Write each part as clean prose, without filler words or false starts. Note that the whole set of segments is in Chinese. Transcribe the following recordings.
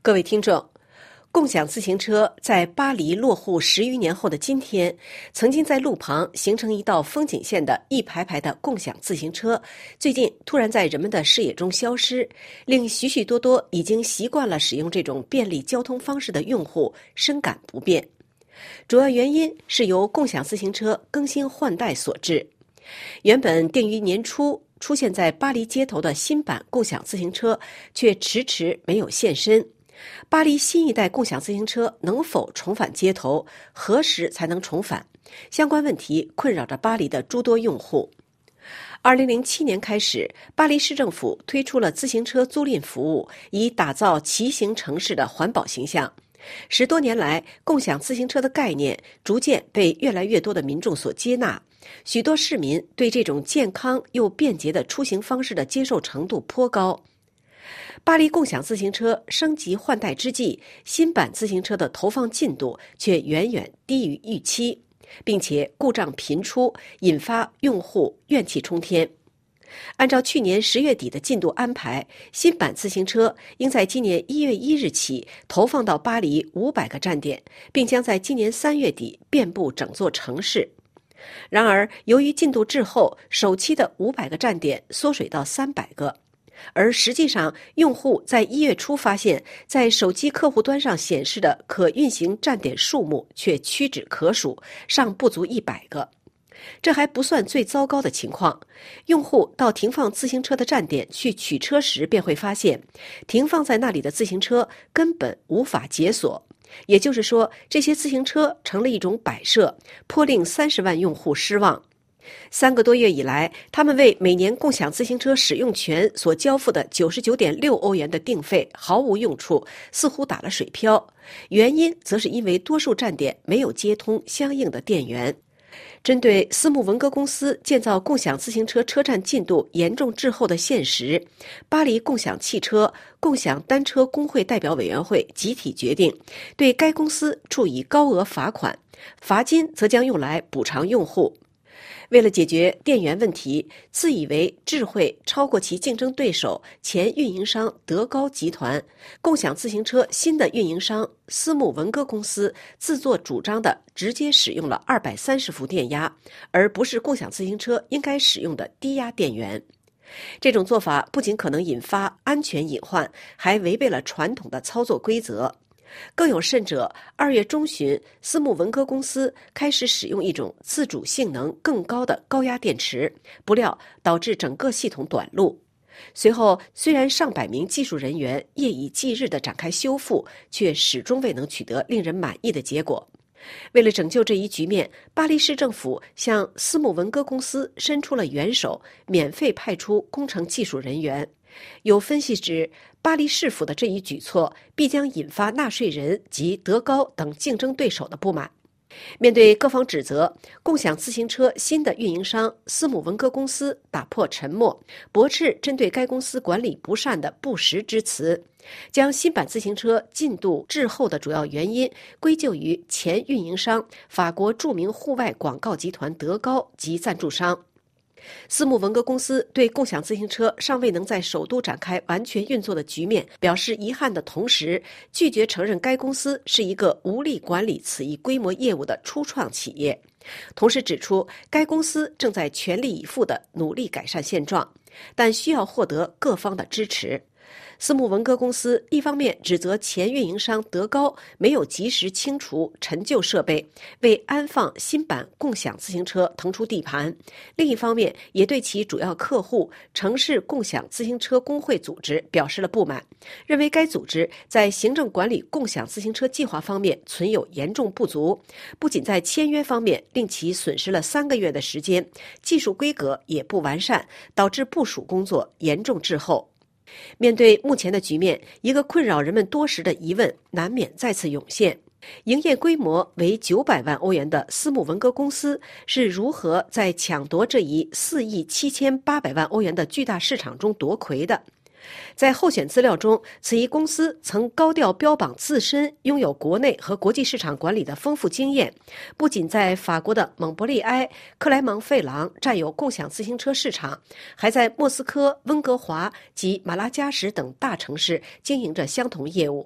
各位听众，共享自行车在巴黎落户10余年后的今天，曾经在路旁形成一道风景线的一排排的共享自行车，最近突然在人们的视野中消失，令许许多多已经习惯了使用这种便利交通方式的用户深感不便。主要原因是由共享自行车更新换代所致。原本定于年初出现在巴黎街头的新版共享自行车，却迟迟没有现身。巴黎新一代共享自行车能否重返街头？何时才能重返？相关问题困扰着巴黎的诸多用户。2007年开始，巴黎市政府推出了自行车租赁服务，以打造骑行城市的环保形象。10多年来，共享自行车的概念逐渐被越来越多的民众所接纳，许多市民对这种健康又便捷的出行方式的接受程度颇高。巴黎共享自行车升级换代之际，新版自行车的投放进度却远远低于预期，并且故障频出，引发用户怨气冲天。按照去年10月底的进度安排，新版自行车应在今年1月1日起投放到巴黎500个站点，并将在今年3月底遍布整座城市。然而，由于进度滞后，首期的500个站点缩水到300个。而实际上，用户在1月初发现，在手机客户端上显示的可运行站点数目却屈指可数，尚不足100个。这还不算最糟糕的情况，用户到停放自行车的站点去取车时，便会发现，停放在那里的自行车根本无法解锁。也就是说，这些自行车成了一种摆设，颇令30万用户失望。3个多月以来，他们为每年共享自行车使用权所交付的99.6欧元的定费毫无用处，似乎打了水漂。原因则是因为多数站点没有接通相应的电源。针对斯穆文格公司建造共享自行车车站进度严重滞后的现实，巴黎共享汽车、共享单车工会代表委员会集体决定，对该公司处以高额罚款，罚金则将用来补偿用户。为了解决电源问题，自以为智慧超过其竞争对手前运营商德高集团，共享自行车新的运营商斯穆文格公司自作主张地直接使用了230伏电压，而不是共享自行车应该使用的低压电源。这种做法不仅可能引发安全隐患，还违背了传统的操作规则。更有甚者，2月中旬，斯穆文格公司开始使用一种自主性能更高的高压电池，不料导致整个系统短路。随后，虽然上百名技术人员夜以继日地展开修复，却始终未能取得令人满意的结果。为了拯救这一局面，巴黎市政府向斯穆文格公司伸出了援手，免费派出工程技术人员。有分析指，巴黎市府的这一举措必将引发纳税人及德高等竞争对手的不满。面对各方指责，共享自行车新的运营商斯穆文格公司打破沉默，驳斥针对该公司管理不善的不实之词，将新版自行车进度滞后的主要原因归咎于前运营商法国著名户外广告集团德高及赞助商。斯穆文格公司对共享自行车尚未能在首都展开完全运作的局面表示遗憾的同时，拒绝承认该公司是一个无力管理此一规模业务的初创企业，同时指出该公司正在全力以赴地努力改善现状，但需要获得各方的支持。斯穆文格公司一方面指责前运营商德高没有及时清除陈旧设备，为安放新版共享自行车腾出地盘；另一方面也对其主要客户城市共享自行车工会组织表示了不满，认为该组织在行政管理共享自行车计划方面存有严重不足，不仅在签约方面令其损失了3个月的时间，技术规格也不完善，导致部署工作严重滞后。面对目前的局面，一个困扰人们多时的疑问难免再次涌现：营业规模为900万欧元的斯穆文格公司是如何在抢夺这一4亿7800万欧元的巨大市场中夺魁的？在候选资料中，此一公司曾高调标榜自身拥有国内和国际市场管理的丰富经验，不仅在法国的蒙博利埃、克莱蒙费朗占有共享自行车市场，还在莫斯科、温哥华及马拉加什等大城市经营着相同业务。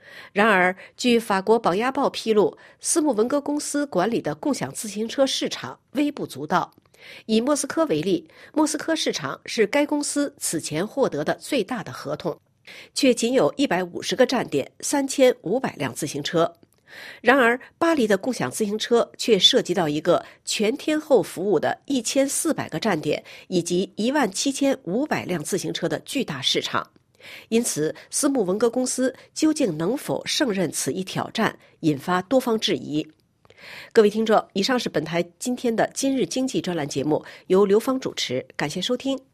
然而，据法国《榜压报》披露，斯穆文格公司管理的共享自行车市场微不足道。以莫斯科为例，莫斯科市场是该公司此前获得的最大的合同，却仅有150个站点，3500辆自行车。然而，巴黎的共享自行车却涉及到一个全天候服务的1400个站点以及17500辆自行车的巨大市场。因此，斯穆文格公司究竟能否胜任此一挑战，引发多方质疑。各位听众，以上是本台今天的今日经济专栏节目，由刘芳主持，感谢收听。